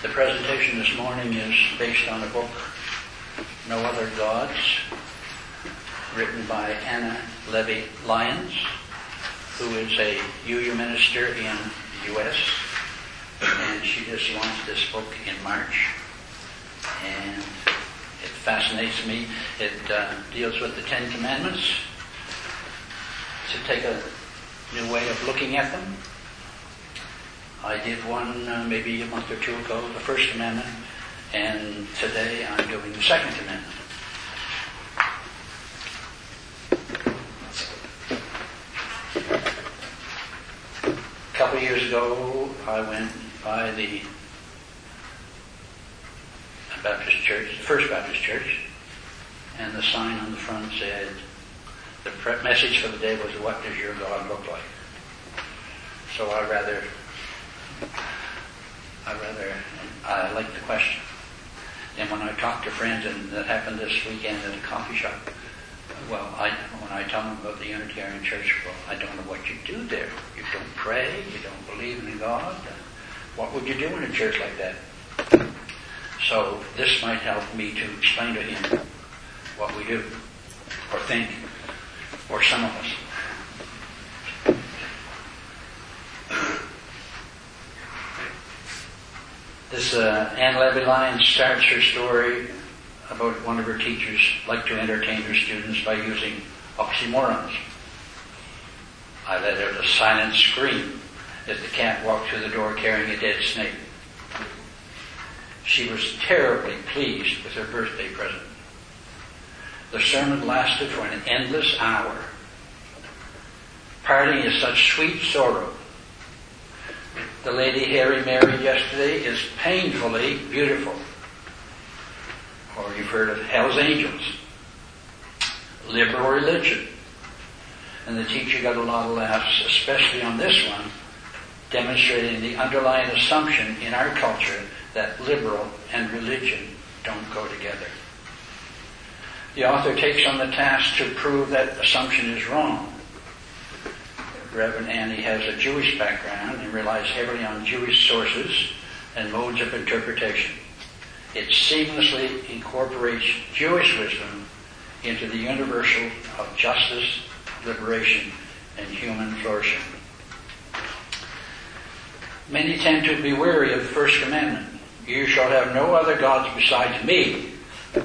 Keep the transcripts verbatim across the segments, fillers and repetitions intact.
The presentation this morning is based on a book, No Other Gods, written by Anna Levy Lyons, who is a U U minister in the U S, and she just launched this book in March, and it fascinates me. It uh, deals with the Ten Commandments to take a new way of looking at them. I did one uh, maybe a month or two ago, the first commandment, and today I'm doing the second commandment. A couple of years ago, I went by the Baptist church, the First Baptist Church, and the sign on the front said, the pre- message for the day was, what does your God look like? So I rather, I rather, I like the question. And when I talk to friends, and that happened this weekend at a coffee shop, well, I, when I tell them about the Unitarian Church, well, I don't know what you do there. You don't pray, you don't believe in God. What would you do in a church like that? So this might help me to explain to him what we do, or think, or some of us. This uh, Anne Levy Lyons starts her story about one of her teachers liked to entertain her students by using oxymorons. I let out a silent scream as the cat walked through the door carrying a dead snake. She was terribly pleased with her birthday present. The sermon lasted for an endless hour. Parting is such sweet sorrow. The lady Harry married yesterday is painfully beautiful. Or you've heard of Hell's Angels. Liberal religion. And the teacher got a lot of laughs, especially on this one, demonstrating the underlying assumption in our culture that liberal and religion don't go together. The author takes on the task to prove that assumption is wrong. Reverend Annie has a Jewish background and relies heavily on Jewish sources and modes of interpretation. It seamlessly incorporates Jewish wisdom into the universal of justice, liberation, and human flourishing. Many tend to be wary of the first commandment. You shall have no other gods besides me.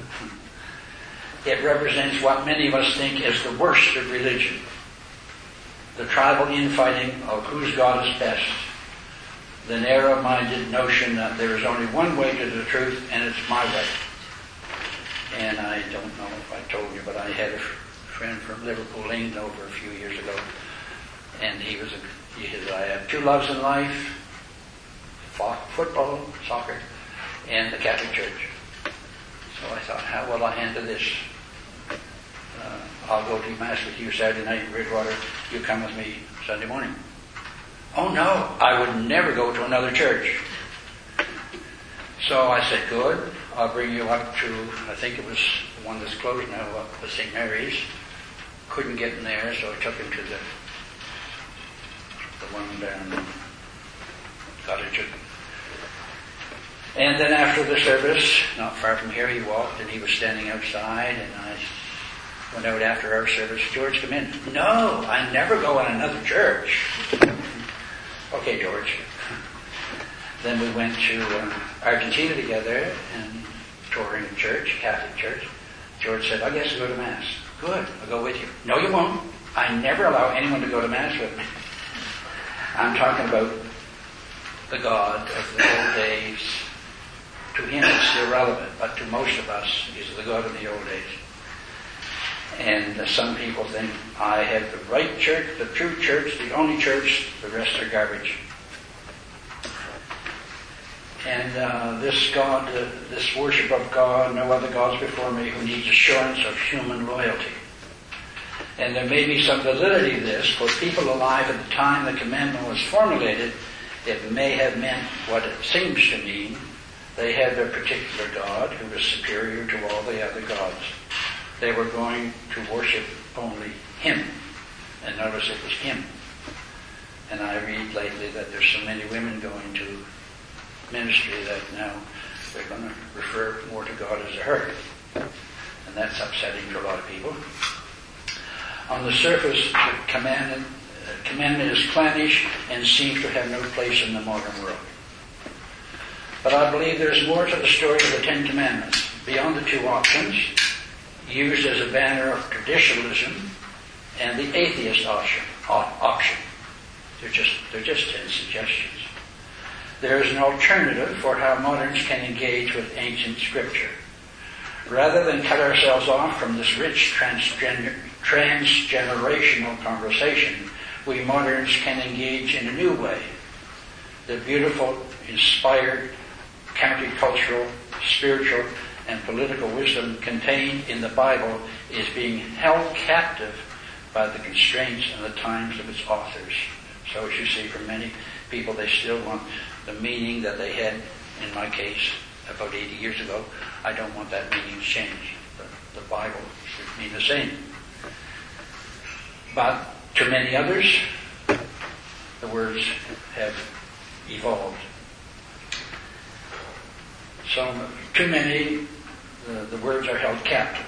It represents what many of us think is the worst of religion. The tribal infighting of whose God is best. The narrow-minded notion that there is only one way to the truth and it's my way. And I don't know if I told you, but I had a friend from Liverpool, England over a few years ago. And he was a, he said, I have two loves in life. Football, soccer, and the Catholic Church. So I thought, how will I handle this? Uh, I'll go to Mass with you Saturday night in Bridgewater. You come with me Sunday morning. Oh no, I would never go to another church. So I said, good, I'll bring you up to, I think it was the one that's closed now, up at Saint Mary's. Couldn't get in there, so I took him to the the one down in Cottage. And then after the service, not far from here, he walked and he was standing outside, and I went out after our service. George, come in. No, I never go in another church. Okay, George. Then we went to uh, Argentina together and touring a church, Catholic church. George said, I guess I'll go to Mass. Good, I'll go with you. No, you won't. I never allow anyone to go to Mass with me. I'm talking about the God of the old days. To him it's irrelevant, but to most of us he's the God of the old days. And uh, some people think, I have the right church, the true church, the only church, the rest are garbage. And uh, this God, uh, this worship of God, no other gods before me, who needs assurance of human loyalty. And there may be some validity to this, for people alive at the time the commandment was formulated, it may have meant what it seems to mean. They had their particular God who was superior to all the other gods. They were going to worship only Him. And notice it was Him. And I read lately that there's so many women going to ministry that now they're going to refer more to God as a herd. And that's upsetting to a lot of people. On the surface, the commandment, uh, commandment is clannish and seems to have no place in the modern world. But I believe there's more to the story of the Ten Commandments, beyond the two options, used as a banner of traditionalism, and the atheist option. option. They're just, they're just ten suggestions. There is an alternative for how moderns can engage with ancient scripture. Rather than cut ourselves off from this rich transgen- transgenerational conversation, we moderns can engage in a new way. The beautiful, inspired, countercultural, spiritual, and political wisdom contained in the Bible is being held captive by the constraints and the times of its authors. So as you see, for many people, they still want the meaning that they had, in my case, about eighty years ago. I don't want that meaning to change. The, the Bible should mean the same. But to many others, the words have evolved. So, too many, the, the words are held captive.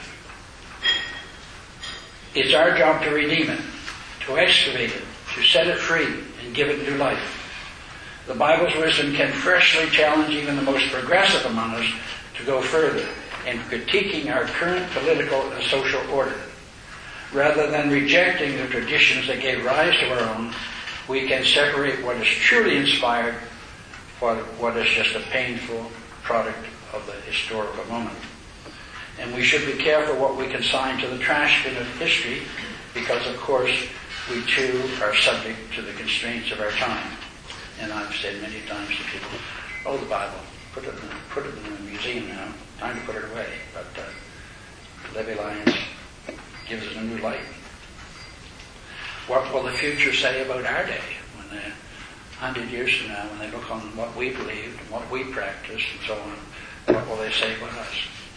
It's our job to redeem it, to excavate it, to set it free, and give it new life. The Bible's wisdom can freshly challenge even the most progressive among us to go further in critiquing our current political and social order. Rather than rejecting the traditions that gave rise to our own, we can separate what is truly inspired from what is just a painful product of the historical moment. And we should be careful what we consign to the trash bin of history, because of course we too are subject to the constraints of our time. And I've said many times to people, oh, the Bible, put it in, put it in a museum now, time to put it away. But uh, Levy Lyons gives it a new light. What will the future say about our day when they, one hundred years from now, when they look on what we believed and what we practiced and so on, what will they say about us?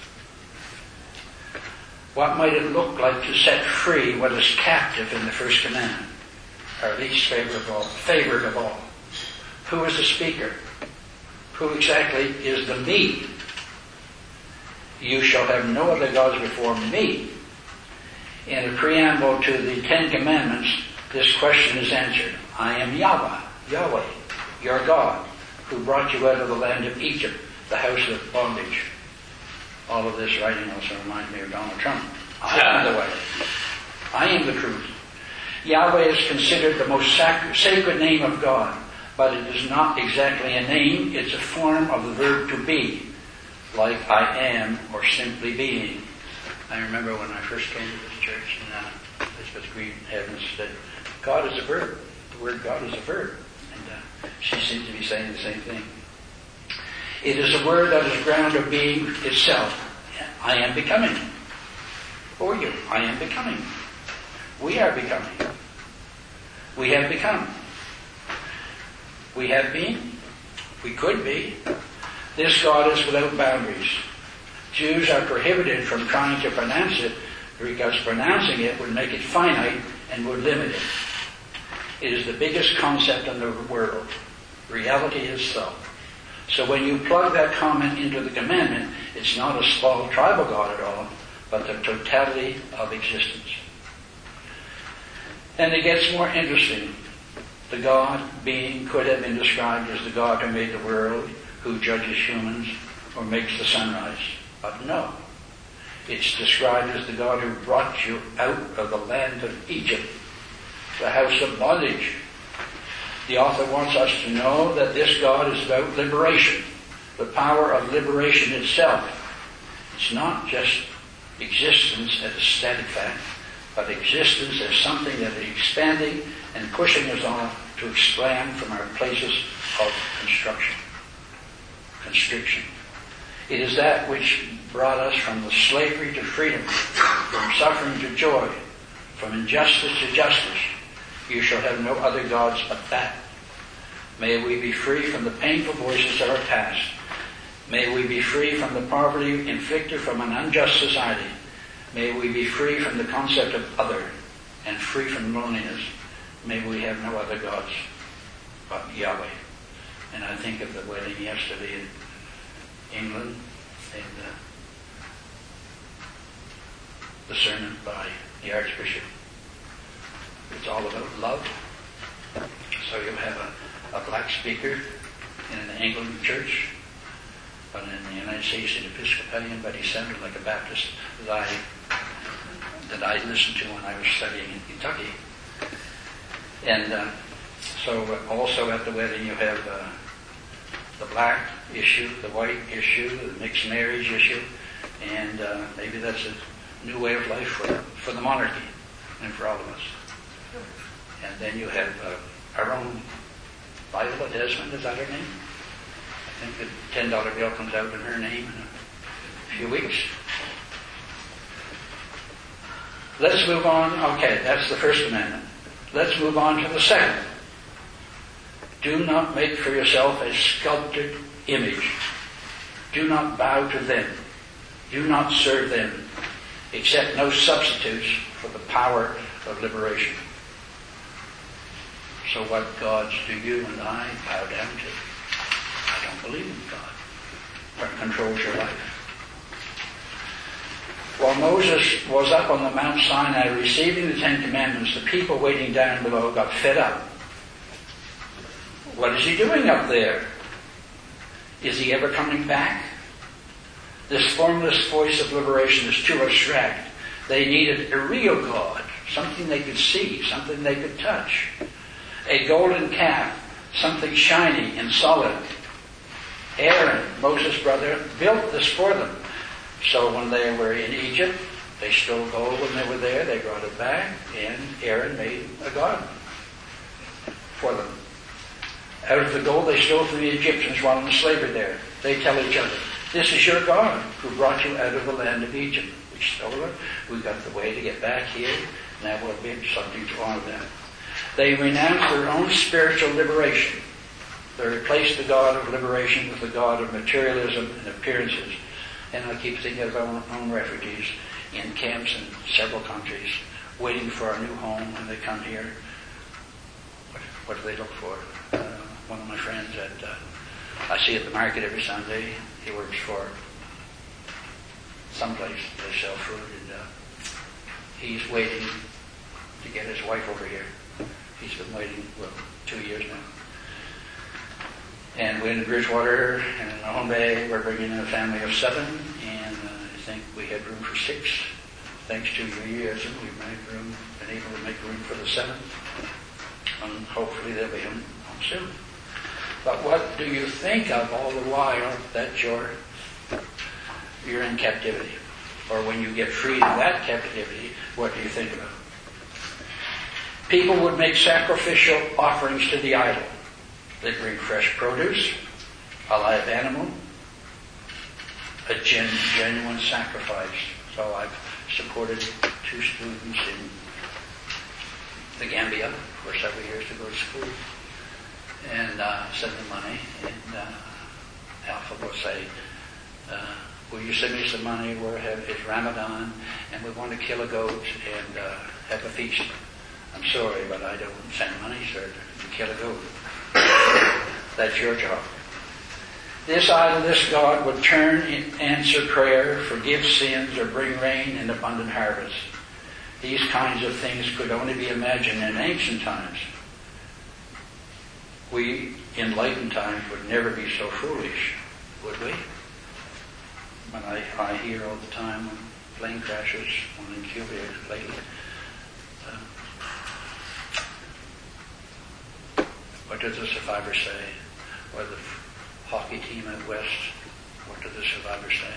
What might it look like to set free what is captive in the first commandment, our least favorite of all, favored of all? Who is the speaker? Who exactly is the me? You shall have no other gods before me. In a preamble to the Ten Commandments, this question is answered. I am Yahweh, Yahweh, your God, who brought you out of the land of Egypt, the house of bondage. All of this writing also reminds me of Donald Trump. I am the way. I am the truth. Yahweh is considered the most sac- sacred name of God, but it is not exactly a name. It's a form of the verb to be, like I am or simply being. I remember when I first came to this church, and uh, Elizabeth Green Evans said, God is a verb. The word God is a verb. And uh, she seems to be saying the same thing. It is a word that is ground of being itself. I am becoming. For you, I am becoming. We are becoming. We have become. We have been. We could be. This God is without boundaries. Jews are prohibited from trying to pronounce it because pronouncing it would make it finite and would limit it. It is the biggest concept in the world. Reality is so. So when you plug that comment into the commandment, it's not a small tribal God at all, but the totality of existence. And it gets more interesting. The God being could have been described as the God who made the world, who judges humans, or makes the sunrise. But no. It's described as the God who brought you out of the land of Egypt, the house of bondage. The author wants us to know that this God is about liberation, the power of liberation itself. It's not just existence as a static fact, but existence as something that is expanding and pushing us on to expand from our places of construction, constriction. It is that which brought us from the slavery to freedom, from suffering to joy, from injustice to justice. You shall have no other gods but that. May we be free from the painful voices of our past. May we be free from the poverty inflicted from an unjust society. May we be free from the concept of other and free from loneliness. May we have no other gods but Yahweh. And I think of the wedding yesterday in England and uh, the sermon by the Archbishop. It's all about love. So you have a, a black speaker in an Anglican church, but in the United States an Episcopalian, but he sounded like a Baptist that I that I listened to when I was studying in Kentucky. And uh, so also at the wedding you have uh, the black issue, the white issue, the mixed marriage issue, and uh, maybe that's a new way of life for, for the monarchy and for all of us. And then you have uh, our own Viola Desmond, is that her name? I think the ten dollar bill comes out in her name in a few weeks. Let's move on. Okay, that's the first amendment. Let's move on to the second. Do not make for yourself a sculpted image. Do not bow to them. Do not serve them. Accept no substitutes for the power of liberation. So what gods do you and I bow down to? I don't believe in God. What controls your life? While Moses was up on the Mount Sinai receiving the Ten Commandments, the people waiting down below got fed up. What is he doing up there? Is he ever coming back? This formless voice of liberation is too abstract. They needed a real God, something they could see, something they could touch. A golden calf, something shiny and solid. Aaron, Moses' brother, built this for them. So when they were in Egypt, they stole gold when they were there, they brought it back, and Aaron made a god for them. Out of the gold they stole from the Egyptians while in slavery there, they tell each other, this is your God who brought you out of the land of Egypt. We stole it, we got the way to get back here, now we'll be something to honor them. They renounced their own spiritual liberation. They replaced the God of liberation with the God of materialism and appearances. And I keep thinking of our own refugees in camps in several countries, waiting for a new home when they come here. What, what do they look for? Uh, one of my friends that uh, I see at the market every Sunday, he works for someplace they sell food, and uh, he's waiting to get his wife over here. He's been waiting, well, two years now. And we're in Bridgewater, and in Mahone Bay, we're bringing in a family of seven, and uh, I think we had room for six. Thanks to your years, and we've made room, been able to make room for the seventh. And hopefully they'll be home soon. But what do you think of all the while that you're, you're in captivity? Or when you get freed of that captivity, what do you think about? People would make sacrificial offerings to the idol. They bring fresh produce, a live animal, a gen- genuine sacrifice. So I've supported two students in the Gambia for several years to go to school, and uh, send them money. And uh, Alpha will say, uh, "Will you send me some money? We're have it's Ramadan, and we want to kill a goat and uh, have a feast." I'm sorry, but I don't send money, sir, to kill a goat. That's your job. This idol, this God would turn and answer prayer, forgive sins, or bring rain and abundant harvest. These kinds of things could only be imagined in ancient times. We, in enlightened times, would never be so foolish, would we? When I, I hear all the time when plane crashes, one in Cuba lately, uh, what does the survivor say? Or the hockey team at West, what do the survivors say?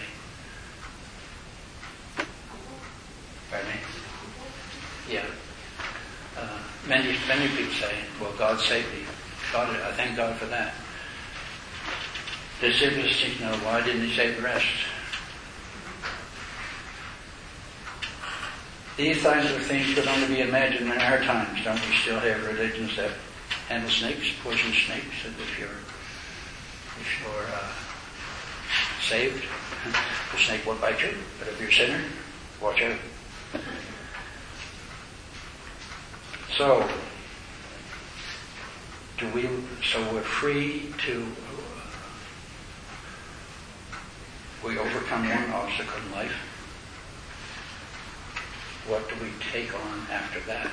Pardon me? Yeah. Uh, many, many people say, well, God saved me. God, I thank God for that. The simplest thing, no, why didn't he save the rest? These kinds of things could only be imagined in our times. Don't we still have religions that handle snakes, poison snakes, and if you're if you're uh, saved, the snake won't bite you, but if you're a sinner, watch out. So, do we, so we're free to, we overcome one obstacle in life. What do we take on after that?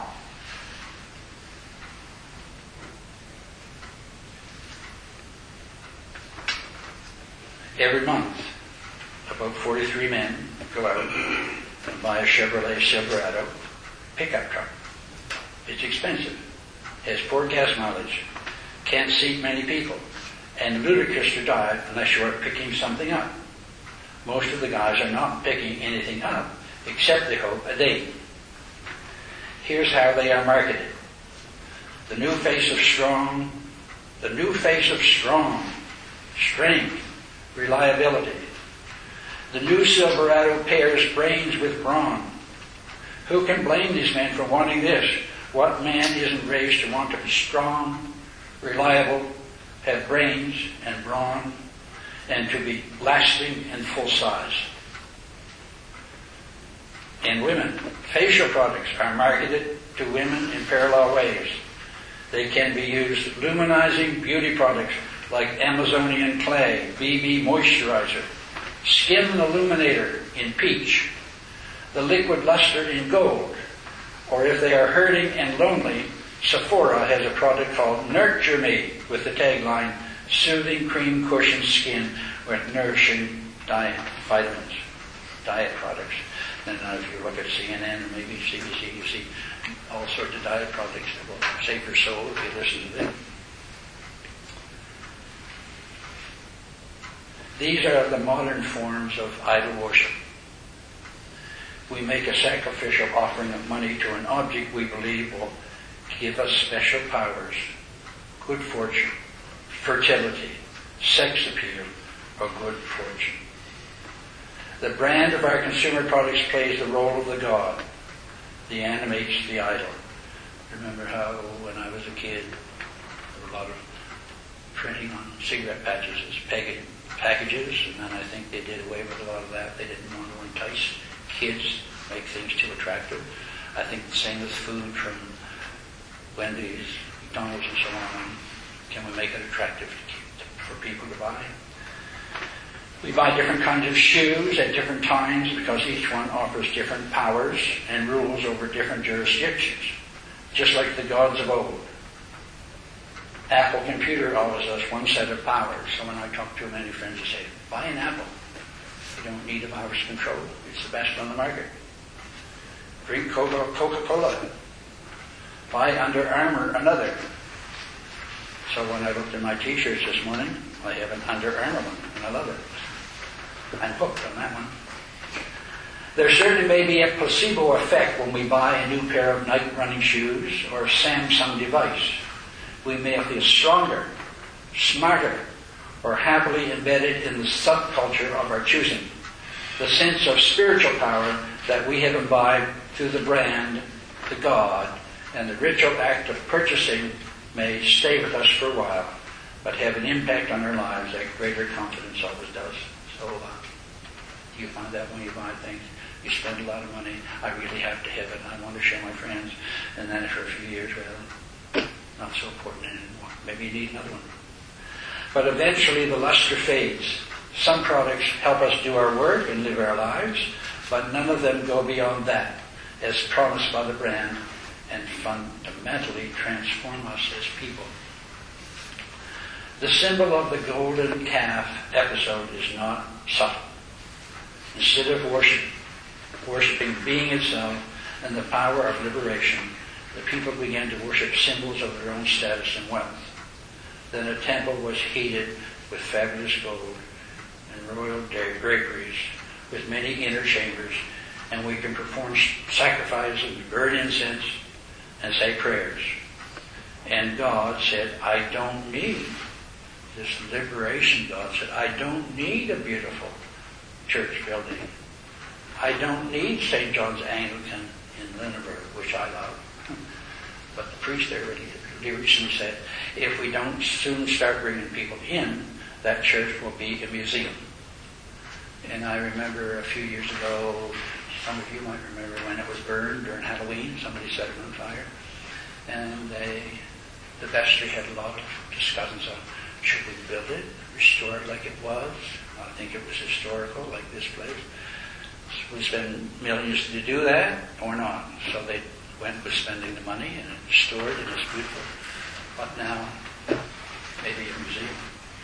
Every month, about forty-three men go out and buy a Chevrolet Silverado pickup truck. It's expensive, has poor gas mileage, can't seat many people, and ludicrous to drive unless you are picking something up. Most of the guys are not picking anything up, except they hope a date. Here's how they are marketed. The new face of strong, the new face of strong, strength, reliability. The new Silverado pairs brains with brawn. Who can blame these men for wanting this? What man isn't raised to want to be strong, reliable, have brains and brawn, and to be lasting and full size? In women, facial products are marketed to women in parallel ways. They can be used luminizing beauty products like Amazonian clay, B B moisturizer, skin illuminator in peach, the liquid luster in gold, or if they are hurting and lonely, Sephora has a product called Nurture Me with the tagline, soothing cream cushion skin with nourishing diet vitamins, diet products. And now if you look at C N N or maybe C B C, you see all sorts of diet products that will save your soul if you listen to them. These are the modern forms of idol worship. We make a sacrificial offering of money to an object we believe will give us special powers, good fortune, fertility, sex appeal, or good fortune. The brand of our consumer products plays the role of the god. The animates the idol. Remember how when I was a kid, there were a lot of printing on cigarette patches as pagan packages, and then I think they did away with a lot of that. They didn't want to entice kids, make things too attractive. I think the same with food from Wendy's, McDonald's, and so on. Can we make it attractive for people to buy? We buy different kinds of shoes at different times because each one offers different powers and rules over different jurisdictions, just like the gods of old. Apple computer offers us one set of powers. So when I talk to many friends, they say, buy an Apple. You don't need a virus control. It's the best on the market. Drink Coca-Cola. Buy Under Armour, another. So when I looked at my t-shirts this morning, I have an Under Armour one, and I love it. I'm hooked on that one. There certainly may be a placebo effect when we buy a new pair of Nike running shoes or a Samsung device. We may feel stronger, smarter, or happily embedded in the subculture of our choosing. The sense of spiritual power that we have imbibed through the brand, the God, and the ritual act of purchasing may stay with us for a while, but have an impact on our lives that greater confidence always does. So, uh, you find that when you buy things, you spend a lot of money. I really have to have it. I want to show my friends. And then for a few years, well, not so important anymore. Maybe you need another one. But eventually the luster fades. Some products help us do our work and live our lives, but none of them go beyond that, as promised by the brand, and fundamentally transform us as people. The symbol of the golden calf episode is not subtle. Instead of worship, worshiping being itself and the power of liberation, the people began to worship symbols of their own status and wealth. Then a temple was heated with fabulous gold and royal draperies, with many inner chambers, and we can perform sacrifices, burn incense, and say prayers. And God said, I don't need this liberation. God said, I don't need a beautiful church building. I don't need Saint John's Anglican in Lunenburg, which I love. But the priest there recently said, if we don't soon start bringing people in, that church will be a museum. And I remember a few years ago, some of you might remember when it was burned during Halloween, somebody set it on fire. And they, the vestry had a lot of discussions on, should we build it, restore it like it was? I think it was historical, like this place. So we spend millions to do that, or not. So they went with spending the money and it restored, and it's beautiful. But now, maybe a museum.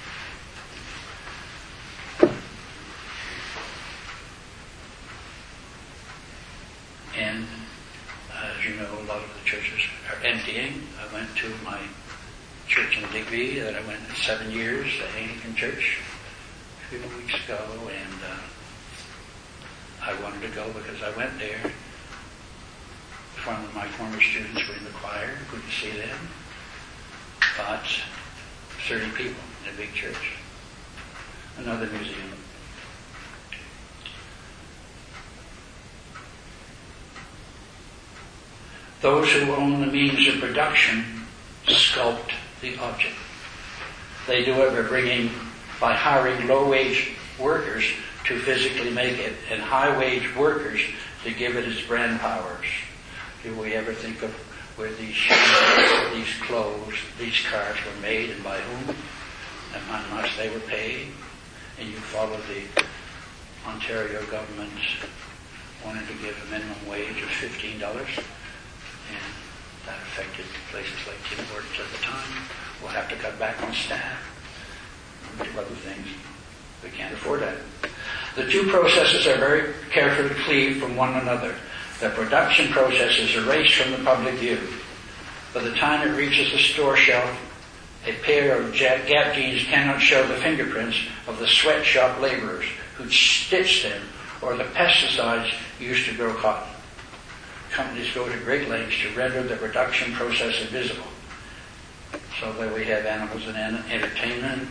And as you know, a lot of the churches are emptying. I went to my church in Digby that I went in seven years, the Anglican church, a few weeks ago, and uh, I wanted to go because I went there. One of my former students were in the choir, good to see them. But thirty people in a big church. Another museum. Those who own the means of production sculpt the object. They do it by bringing, by hiring low-wage workers to physically make it, and high-wage workers to give it its brand powers. Do we ever think of where these shoes, these clothes, these cars were made and by whom, and how much they were paid? And you follow the Ontario government wanted to give a minimum wage of fifteen dollars. And that affected places like Tim Hortons at the time. We'll have to cut back on staff and do other things. We can't afford that. The two processes are very carefully cleaved from one another. The production process is erased from the public view. By the time it reaches the store shelf, a pair of Gap jeans cannot show the fingerprints of the sweatshop laborers who stitched them or the pesticides used to grow cotton. Companies go to great lengths to render the production process invisible, so that we have animals in entertainment,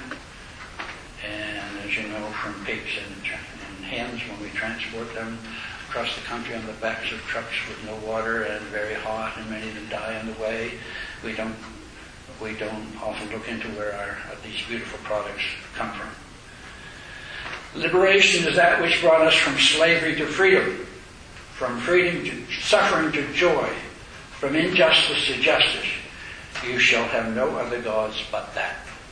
and as you know, from pigs and, and hens, when we transport them across the country on the backs of trucks with no water and very hot, and many of them die on the way, we don't we don't often look into where our these beautiful products come from. Liberation is that which brought us from slavery to freedom, from freedom to suffering to joy, from injustice to justice. You shall have no other gods but that.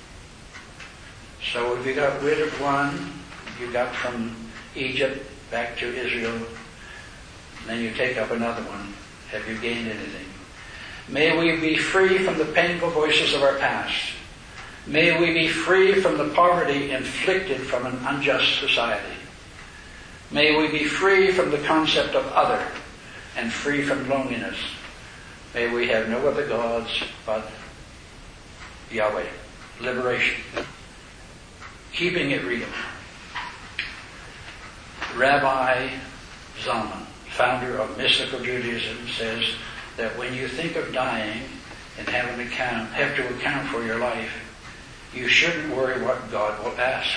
So if you got rid of one, you got from Egypt back to Israel, and then you take up another one. Have you gained anything? May we be free from the painful voices of our past. May we be free from the poverty inflicted from an unjust society. May we be free from the concept of other and free from loneliness. May we have no other gods but Yahweh. Liberation. Keeping it real. Rabbi Zalman, founder of mystical Judaism, says that when you think of dying and have, an account, have to account for your life, you shouldn't worry what God will ask.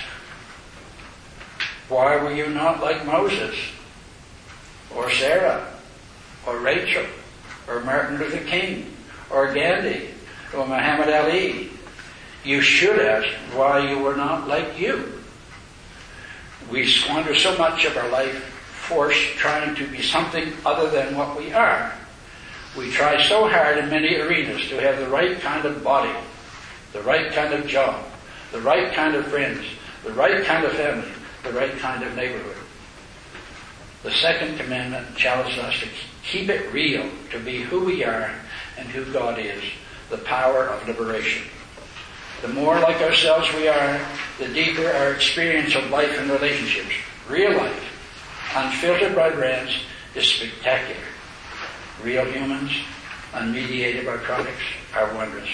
Why were you not like Moses, or Sarah, or Rachel, or Martin Luther King, or Gandhi, or Muhammad Ali? You should ask why you were not like you. We squander so much of our life force trying to be something other than what we are. We try so hard in many arenas to have the right kind of body, the right kind of job, the right kind of friends, the right kind of family, the right kind of neighborhood. The second commandment challenges us to keep it real, to be who we are and who God is, the power of liberation. The more like ourselves we are, the deeper our experience of life and relationships. Real life, unfiltered by brands, is spectacular. Real humans, unmediated by products, are wondrous.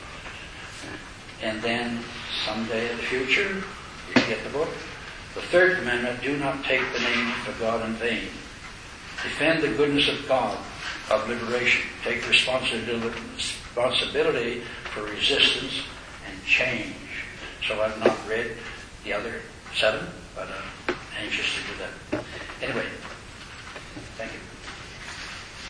And then, someday in the future, you get the book. The third commandment, do not take the name of God in vain. Defend the goodness of God, of liberation. Take responsibility, responsibility for resistance and change. So I've not read the other seven, but I'm anxious to do that. Anyway,